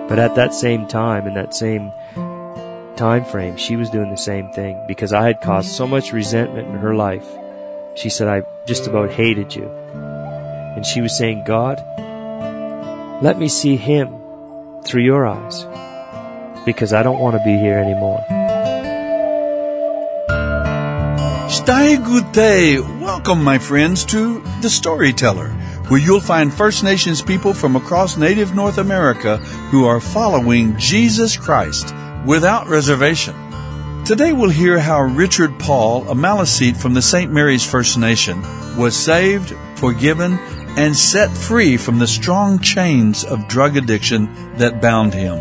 But at that same time, in that same time frame, she was doing the same thing because I had caused so much resentment in her life. She said, I just about hated you. And she was saying, God, let me see him through your eyes because I don't want to be here anymore. Stai Gute. Welcome, my friends, to The Storyteller, where you'll find First Nations people from across Native North America who are following Jesus Christ without reservation. Today we'll hear how Richard Paul, a Maliseet from the St. Mary's First Nation, was saved, forgiven, and set free from the strong chains of drug addiction that bound him.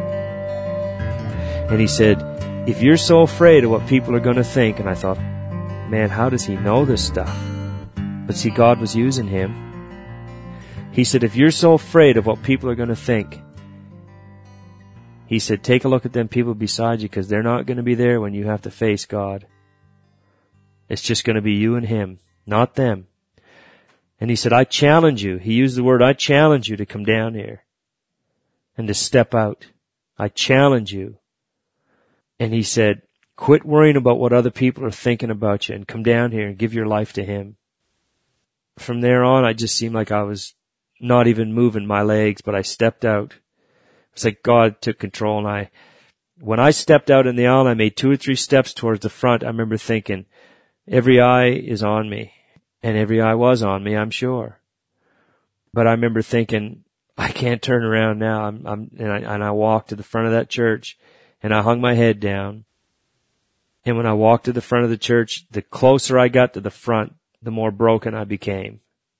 And he said, if you're so afraid of what people are going to think, and I thought, man, how does he know this stuff? But see, God was using him. He said, if you're so afraid of what people are going to think, he said, take a look at them people beside you because they're not going to be there when you have to face God. It's just going to be you and him, not them. And he said, I challenge you. He used the word, I challenge you to come down here and to step out. I challenge you. And he said, quit worrying about what other people are thinking about you and come down here and give your life to him. From there on, I just seemed like I was not even moving my legs, but I stepped out. It's like God took control, and when I stepped out in the aisle, I made 2 or 3 steps towards the front. I remember thinking, every eye is on me, and every eye was on me, I'm sure. But I remember thinking, I can't turn around now. And I walked to the front of that church, and I hung my head down. And when I walked to the front of the church, the closer I got to the front, the more broken I became.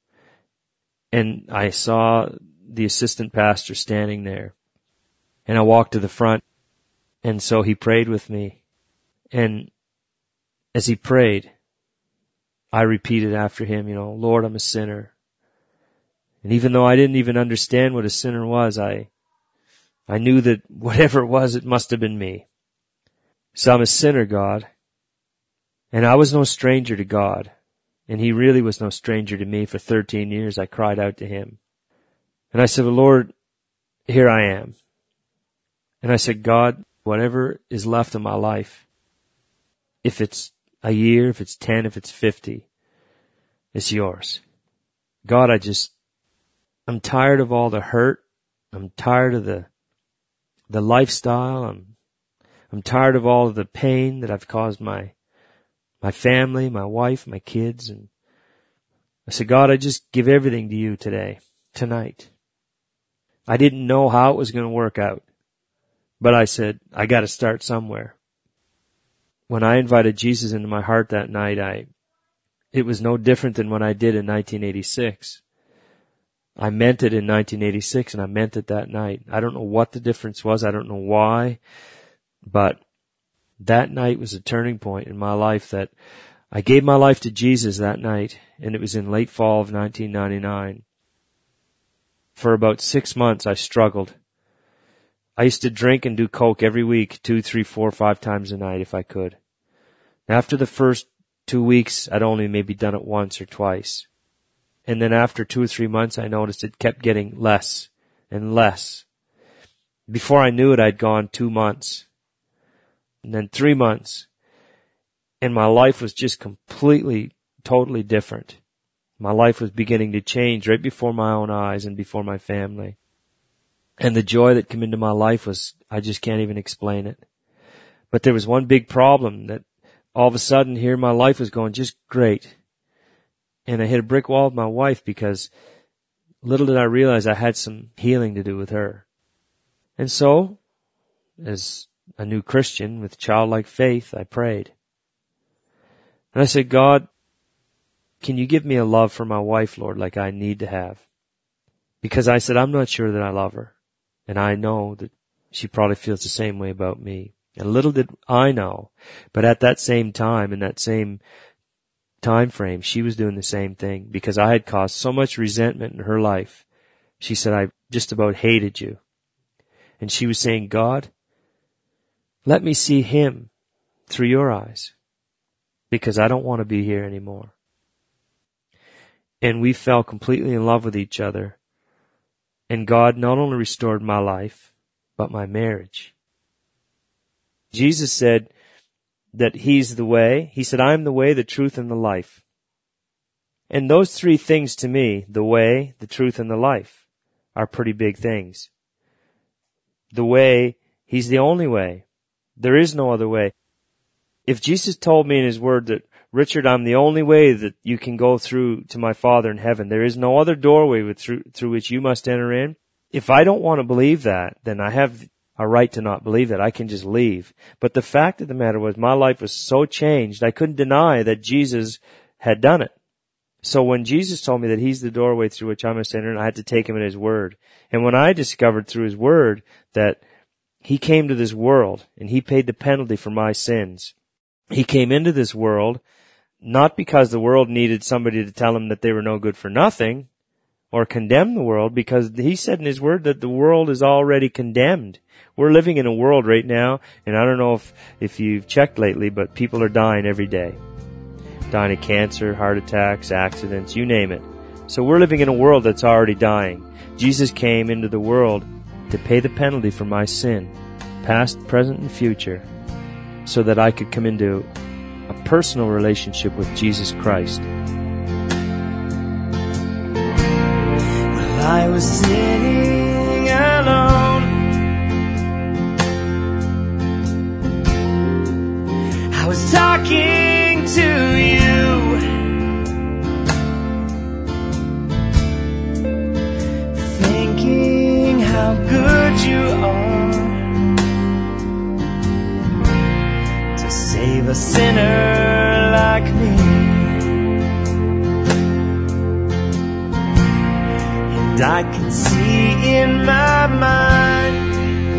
And I saw the assistant pastor standing there. And I walked to the front, and so he prayed with me. And as he prayed, I repeated after him, Lord, I'm a sinner. And even though I didn't even understand what a sinner was, I knew that whatever it was, it must have been me. So I'm a sinner, God. And I was no stranger to God. And he really was no stranger to me. For 13 years, I cried out to him. And I said, well, Lord, here I am. And I said, God, whatever is left of my life, if it's a year, if it's 10, if it's 50, it's yours. God, I'm tired of all the hurt. I'm tired of the lifestyle. I'm tired of all of the pain that I've caused my family, my wife, my kids. And I said, God, I just give everything to you tonight. I didn't know how it was going to work out. But I said, I got to start somewhere. When I invited Jesus into my heart that night, it was no different than what I did in 1986. I meant it in 1986, and I meant it that night. I don't know what the difference was. I don't know why. But that night was a turning point in my life that I gave my life to Jesus that night, and it was in late fall of 1999. For about 6 months, I struggled. I used to drink and do coke every week, 2, 3, 4, 5 times a night if I could. After the first 2 weeks, I'd only maybe done it once or twice. And then after 2 or 3 months, I noticed it kept getting less and less. Before I knew it, I'd gone 2 months. And then 3 months. And my life was just completely, totally different. My life was beginning to change right before my own eyes and before my family. And the joy that came into my life I just can't even explain it. But there was one big problem that all of a sudden here my life was going just great. And I hit a brick wall with my wife because little did I realize I had some healing to do with her. And so, as a new Christian with childlike faith, I prayed. And I said, God, can you give me a love for my wife, Lord, like I need to have? Because I said, I'm not sure that I love her. And I know that she probably feels the same way about me. And little did I know, but at that same time, in that same time frame, she was doing the same thing because I had caused so much resentment in her life. She said, I just about hated you. And she was saying, God, let me see him through your eyes because I don't want to be here anymore. And we fell completely in love with each other. And God not only restored my life, but my marriage. Jesus said that He's the way. He said, I'm the way, the truth, and the life. And those three things to me, the way, the truth, and the life, are pretty big things. The way, He's the only way. There is no other way. If Jesus told me in His Word that, Richard, I'm the only way that you can go through to my Father in heaven, there is no other doorway through which you must enter in. If I don't want to believe that, then I have a right to not believe that. I can just leave. But the fact of the matter was, my life was so changed, I couldn't deny that Jesus had done it. So when Jesus told me that He's the doorway through which I must enter in, I had to take Him at His word. And when I discovered through His word that He came to this world and He paid the penalty for my sins, He came into this world not because the world needed somebody to tell Him that they were no good for nothing or condemn the world, because He said in His word that the world is already condemned. We're living in a world right now, and I don't know if you've checked lately, but people are dying every day. Dying of cancer, heart attacks, accidents, you name it. So we're living in a world that's already dying. Jesus came into the world to pay the penalty for my sin, past, present, and future, so that I could come into a personal relationship with Jesus Christ. Well, I was sitting alone. I was talking to you, thinking how good you are to save a sinner like me. And I can see in my mind,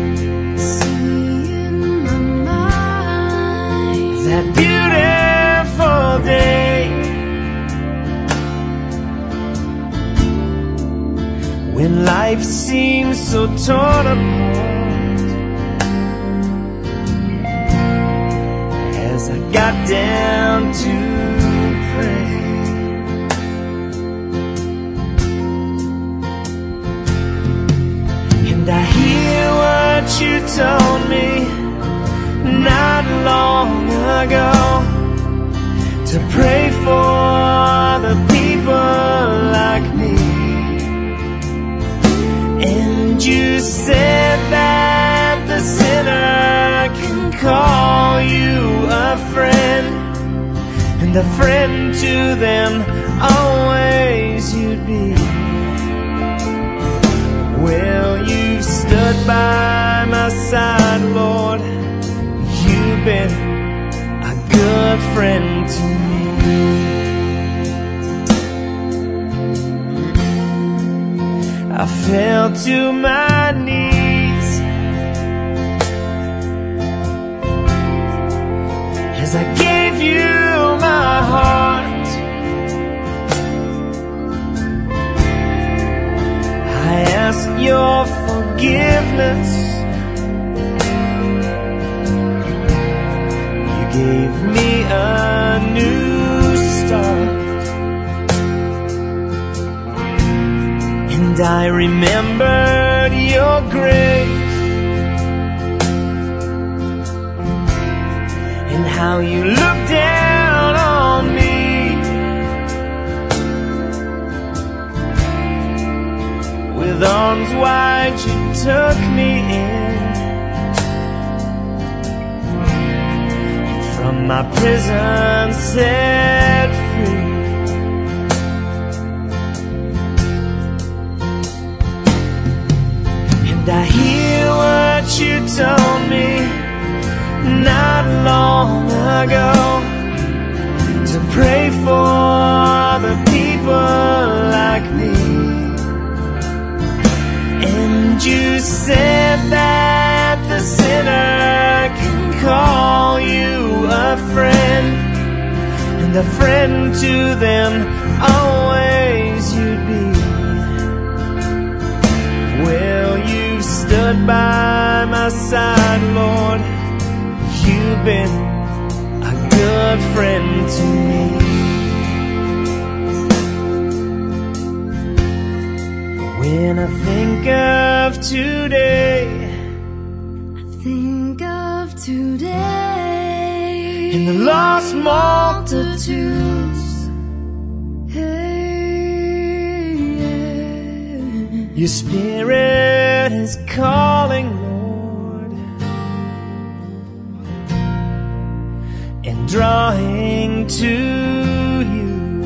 that beautiful day when life seems so torn apart, as I got down to pray. And I hear what you told me not long ago, to pray for the people like me. And you said that the sinner can call you a friend, and a friend to them always you'd be. Well, you stood by my side, Lord. You've been a good friend to me. I fell to my knees as I gave you my heart. I ask your forgiveness. Gave me a new start, and I remembered your grace and how you looked down on me with arms wide. You took me in from my prison, set free. And I hear what you told me not long ago, to pray for the people like me. And you said that the sinner can call you a friend, and a friend to them always you'd be. Well, you stood by my side, Lord. You've been a good friend to me. When I think of today, Think of today in the lost multitudes. Hey, yeah. Your spirit is calling, Lord, and drawing to you.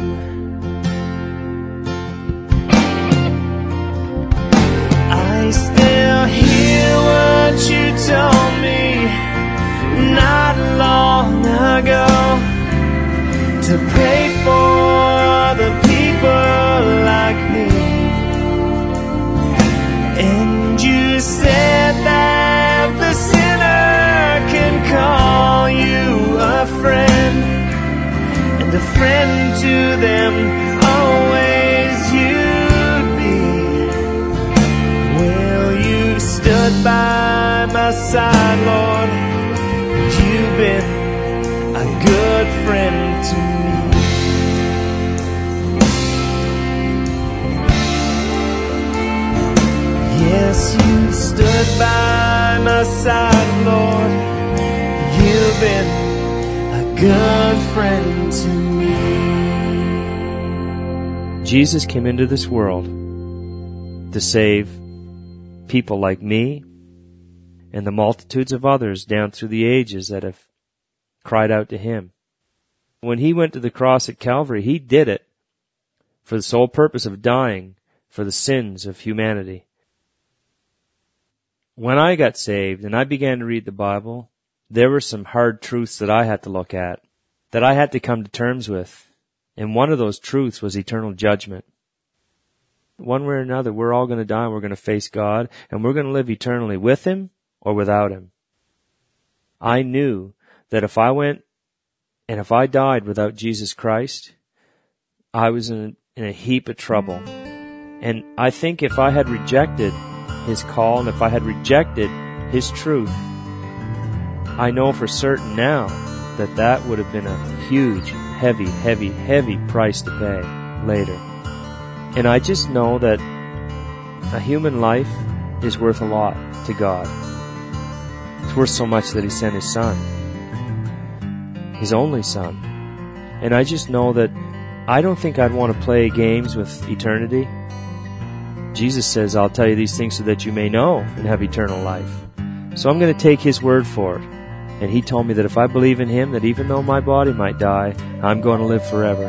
I still hear what you told me not long ago, to pray for the people like me. And you said that the sinner can call you a friend, and a friend to them always you'd be. Well, you've stood by my side, Lord. You've been a good friend to me. Yes, you stood by my side, Lord. You've been a good friend to me. Jesus came into this world to save people like me and the multitudes of others down through the ages that have cried out to Him. When He went to the cross at Calvary, He did it for the sole purpose of dying for the sins of humanity. When I got saved and I began to read the Bible, there were some hard truths that I had to look at, that I had to come to terms with. And one of those truths was eternal judgment. One way or another, we're all going to die and we're going to face God, and we're going to live eternally with Him or without Him. I knew that if I went and if I died without Jesus Christ, I was in a heap of trouble. And I think if I had rejected His call and if I had rejected His truth, I know for certain now that that would have been a huge, heavy, heavy, heavy price to pay later. And I just know that a human life is worth a lot to God. It's worth so much that He sent His Son, His only Son. And I just know that I don't think I'd want to play games with eternity. Jesus says, I'll tell you these things so that you may know and have eternal life. So I'm going to take His word for it. And He told me that if I believe in Him, that even though my body might die, I'm going to live forever.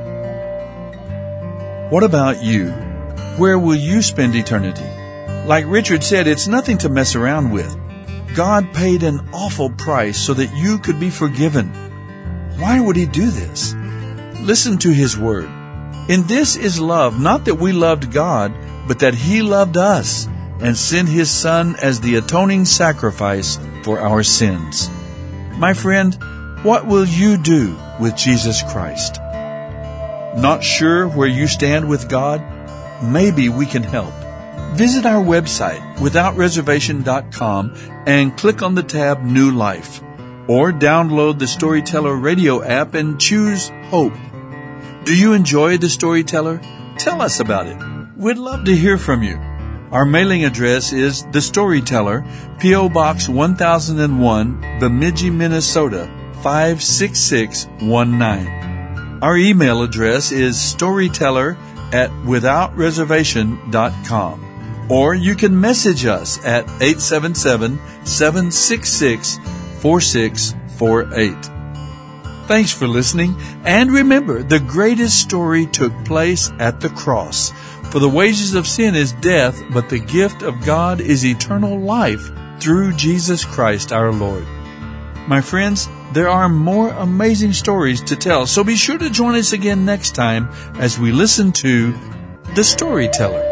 What about you? Where will you spend eternity? Like Richard said, it's nothing to mess around with. God paid an awful price so that you could be forgiven. Why would He do this? Listen to His word. In this is love, not that we loved God, but that He loved us and sent His Son as the atoning sacrifice for our sins. My friend, what will you do with Jesus Christ? Not sure where you stand with God? Maybe we can help. Visit our website, withoutreservation.com, and click on the tab New Life. Or download the Storyteller radio app and choose Hope. Do you enjoy the Storyteller? Tell us about it. We'd love to hear from you. Our mailing address is The Storyteller, P.O. Box 1001, Bemidji, Minnesota, 56619. Our email address is storyteller@withoutreservation.com. Or you can message us at 877-766-4648. Thanks for listening, and remember, the greatest story took place at the cross. For the wages of sin is death, but the gift of God is eternal life through Jesus Christ our Lord. My friends, there are more amazing stories to tell, so be sure to join us again next time as we listen to The Storyteller.